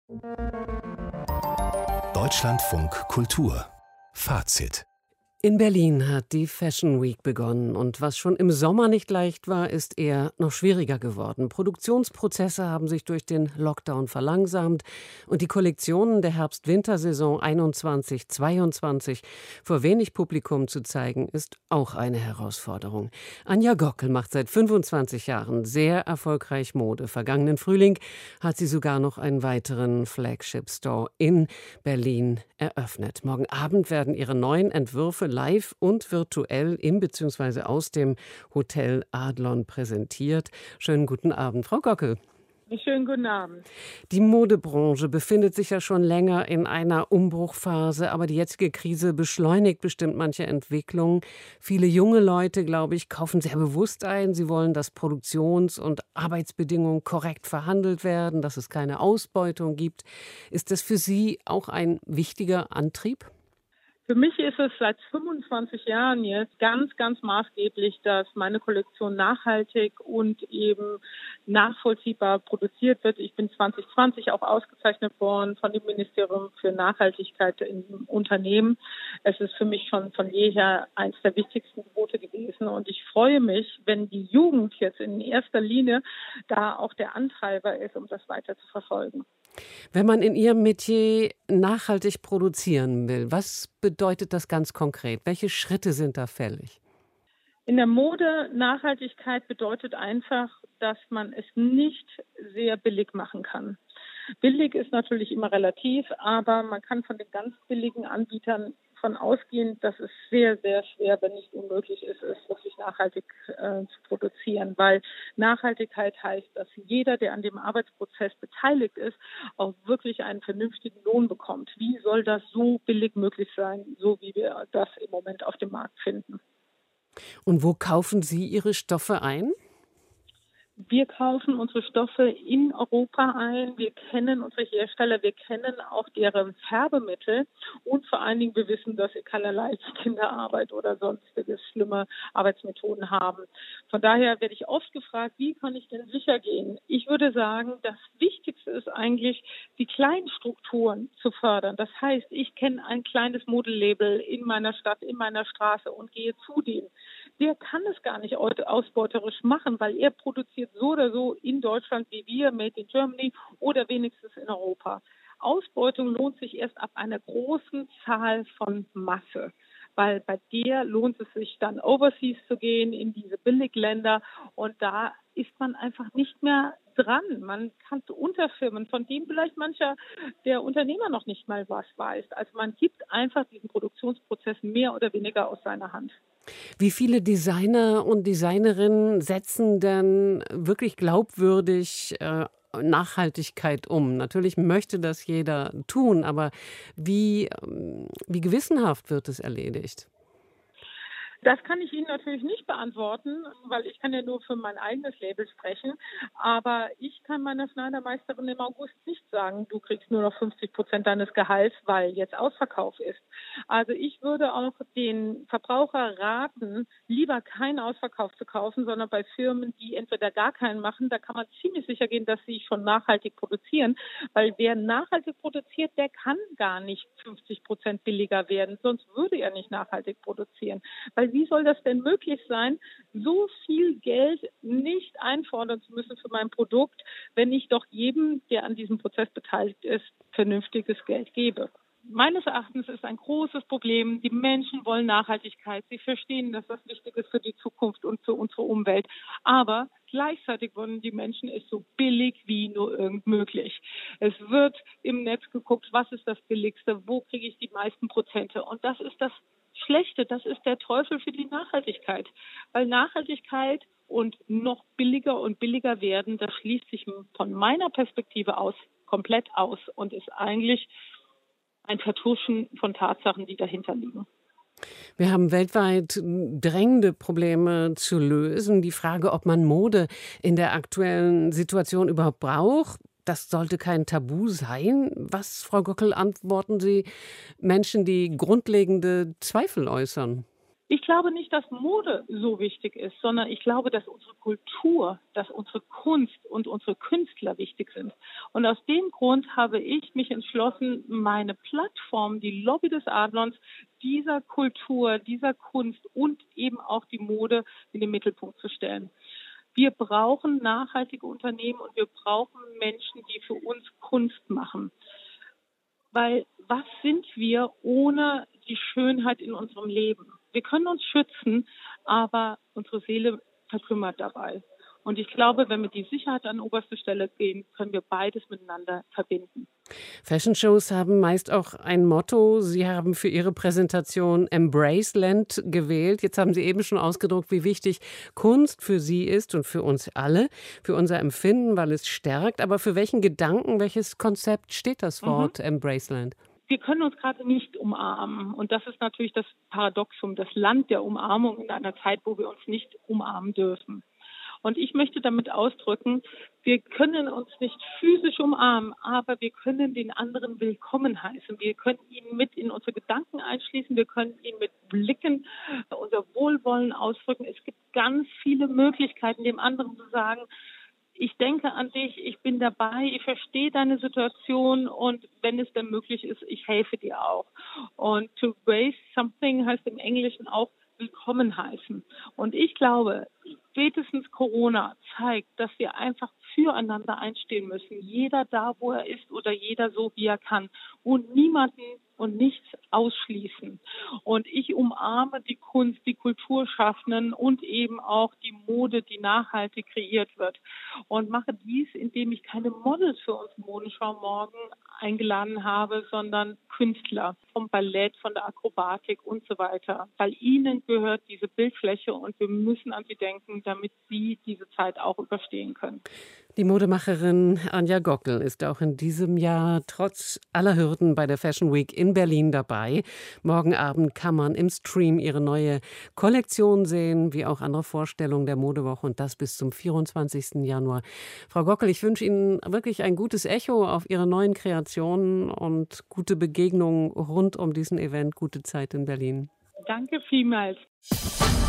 Deutschlandfunk Kultur Fazit. In Berlin hat die Fashion Week begonnen und was schon im Sommer nicht leicht war, ist eher noch schwieriger geworden. Produktionsprozesse haben sich durch den Lockdown verlangsamt und die Kollektionen der Herbst-Wintersaison 21/22 vor wenig Publikum zu zeigen, ist auch eine Herausforderung. Anja Gockel macht seit 25 Jahren sehr erfolgreich Mode. Vergangenen Frühling hat sie sogar noch einen weiteren Flagship-Store in Berlin eröffnet. Morgen Abend werden ihre neuen Entwürfe live und virtuell im bzw. aus dem Hotel Adlon präsentiert. Schönen guten Abend, Frau Gockel. Schönen guten Abend. Die Modebranche befindet sich ja schon länger in einer Umbruchphase, aber die jetzige Krise beschleunigt bestimmt manche Entwicklungen. Viele junge Leute, glaube ich, kaufen sehr bewusst ein. Sie wollen, dass Produktions- und Arbeitsbedingungen korrekt verhandelt werden, dass es keine Ausbeutung gibt. Ist das für Sie auch ein wichtiger Antrieb? Für mich ist es seit 25 Jahren jetzt ganz, ganz maßgeblich, dass meine Kollektion nachhaltig und eben nachvollziehbar produziert wird. Ich bin 2020 auch ausgezeichnet worden von dem Ministerium für Nachhaltigkeit im Unternehmen. Es ist für mich schon von jeher eines der wichtigsten Gebote gewesen und ich freue mich, wenn die Jugend jetzt in erster Linie da auch der Antreiber ist, um das weiter zu verfolgen. Wenn man in Ihrem Metier nachhaltig produzieren will, was bedeutet das ganz konkret? Welche Schritte sind da fällig? In der Mode Nachhaltigkeit bedeutet einfach, dass man es nicht sehr billig machen kann. Billig ist natürlich immer relativ, aber man kann von den ganz billigen Anbietern von ausgehen, dass es sehr, sehr schwer, wenn nicht unmöglich ist, es wirklich nachhaltig zu produzieren. Weil Nachhaltigkeit heißt, dass jeder, der an dem Arbeitsprozess beteiligt ist, auch wirklich einen vernünftigen Lohn bekommt. Wie soll das so billig möglich sein, so wie wir das im Moment auf dem Markt finden? Und wo kaufen Sie Ihre Stoffe ein? Wir kaufen unsere Stoffe in Europa ein. Wir kennen unsere Hersteller, wir kennen auch deren Färbemittel und vor allen Dingen, wir wissen, dass sie keinerlei Kinderarbeit oder sonstige schlimme Arbeitsmethoden haben. Von daher werde ich oft gefragt, wie kann ich denn sicher gehen? Ich würde sagen, das Wichtigste ist eigentlich, die kleinen Strukturen zu fördern. Das heißt, ich kenne ein kleines Modelabel in meiner Stadt, in meiner Straße und gehe zu dem. Der kann es gar nicht ausbeuterisch machen, weil er produziert so oder so in Deutschland wie wir, Made in Germany oder wenigstens in Europa. Ausbeutung lohnt sich erst ab einer großen Zahl von Masse, weil bei der lohnt es sich dann overseas zu gehen, in diese Billigländer und da ist man einfach nicht mehr dran. Man kann Unterfirmen, von denen vielleicht mancher der Unternehmer noch nicht mal was weiß. Also man gibt einfach diesen Produktionsprozess mehr oder weniger aus seiner Hand. Wie viele Designer und Designerinnen setzen denn wirklich glaubwürdig Nachhaltigkeit um? Natürlich möchte das jeder tun, aber wie gewissenhaft wird es erledigt? Das kann ich Ihnen natürlich nicht beantworten, weil ich kann ja nur für mein eigenes Label sprechen. Aber ich kann meiner Schneidermeisterin im August nicht sagen, du kriegst nur noch 50% deines Gehalts, weil jetzt Ausverkauf ist. Also ich würde auch den Verbraucher raten, lieber keinen Ausverkauf zu kaufen, sondern bei Firmen, die entweder gar keinen machen, da kann man ziemlich sicher gehen, dass sie schon nachhaltig produzieren. Weil wer nachhaltig produziert, der kann gar nicht 50% billiger werden, sonst würde er nicht nachhaltig produzieren. Weil wie soll das denn möglich sein, so viel Geld nicht einfordern zu müssen für mein Produkt, wenn ich doch jedem, der an diesem Prozess beteiligt ist, vernünftiges Geld gebe? Meines Erachtens ist ein großes Problem, die Menschen wollen Nachhaltigkeit. Sie verstehen, dass das wichtig ist für die Zukunft und für unsere Umwelt. Aber gleichzeitig wollen die Menschen es so billig wie nur irgend möglich. Es wird im Netz geguckt, was ist das Billigste, wo kriege ich die meisten Prozente. Und das ist das Schlechte, das ist der Teufel für die Nachhaltigkeit. Weil Nachhaltigkeit und noch billiger und billiger werden, das schließt sich von meiner Perspektive aus komplett aus und ist eigentlich ein Vertuschen von Tatsachen, die dahinter liegen. Wir haben weltweit drängende Probleme zu lösen. Die Frage, ob man Mode in der aktuellen Situation überhaupt braucht, das sollte kein Tabu sein. Was, Frau Gockel, antworten Sie Menschen, die grundlegende Zweifel äußern? Ich glaube nicht, dass Mode so wichtig ist, sondern ich glaube, dass unsere Kultur, dass unsere Kunst und unsere Künstler wichtig sind. Und aus dem Grund habe ich mich entschlossen, meine Plattform, die Lobby des Adlons, dieser Kultur, dieser Kunst und eben auch die Mode in den Mittelpunkt zu stellen. Wir brauchen nachhaltige Unternehmen und wir brauchen Menschen, die für uns Kunst machen. Weil was sind wir ohne die Schönheit in unserem Leben? Wir können uns schützen, aber unsere Seele verkümmert dabei. Und ich glaube, wenn wir die Sicherheit an oberste Stelle gehen, können wir beides miteinander verbinden. Fashion-Shows haben meist auch ein Motto. Sie haben für Ihre Präsentation Embraceland gewählt. Jetzt haben Sie eben schon ausgedruckt, wie wichtig Kunst für Sie ist und für uns alle, für unser Empfinden, weil es stärkt. Aber für welchen Gedanken, welches Konzept steht das Wort Embraceland? Wir können uns gerade nicht umarmen. Und das ist natürlich das Paradoxum, das Land der Umarmung in einer Zeit, wo wir uns nicht umarmen dürfen. Und ich möchte damit ausdrücken, wir können uns nicht physisch umarmen, aber wir können den anderen willkommen heißen. Wir können ihn mit in unsere Gedanken einschließen, wir können ihn mit Blicken unser Wohlwollen ausdrücken. Es gibt ganz viele Möglichkeiten, dem anderen zu sagen, ich denke an dich, ich bin dabei, ich verstehe deine Situation und wenn es denn möglich ist, ich helfe dir auch. Und to embrace something heißt im Englischen auch willkommen heißen. Und ich glaube, spätestens Corona zeigt, dass wir einfach füreinander einstehen müssen. Jeder da, wo er ist oder jeder so, wie er kann. Und niemanden und nichts ausschließen. Und ich umarme die Kunst, die Kulturschaffenden und eben auch die Mode, die nachhaltig kreiert wird. Und mache dies, indem ich keine Models für unsere Modenschau morgen eingeladen habe, sondern Künstler vom Ballett, von der Akrobatik und so weiter. Weil ihnen gehört diese Bildfläche und wir müssen an sie denken, damit sie diese Zeit auch überstehen können. Die Modemacherin Anja Gockel ist auch in diesem Jahr trotz aller Hürden bei der Fashion Week in Berlin dabei. Morgen Abend kann man im Stream ihre neue Kollektion sehen, wie auch andere Vorstellungen der Modewoche und das bis zum 24. Januar. Frau Gockel, ich wünsche Ihnen wirklich ein gutes Echo auf Ihre neuen Kreationen und gute Begegnungen rund um diesen Event. Gute Zeit in Berlin. Danke vielmals.